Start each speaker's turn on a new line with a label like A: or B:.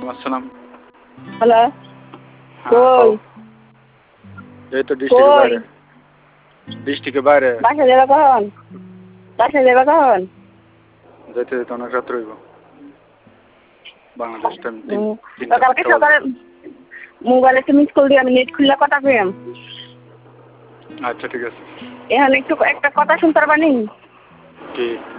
A: আসসালাম।
B: হ্যালো
A: কই?
B: কই
A: এই তো ডিস্ট্রিক্টের বাইরে। ডিস্ট্রিক্টের বাইরে।
B: বাসা যাবে কখন
A: যেতে যেতে অনেক রাত রইব। বাংলাদেশ টাইম
B: কালকে সকালে মোবাইলে তুমি স্কুল দিয়ে আমি নেট খুললে কথা পেলাম।
A: আচ্ছা ঠিক আছে।
B: এখন একটু একটা কথা শুনতে পারবানি?
A: কি?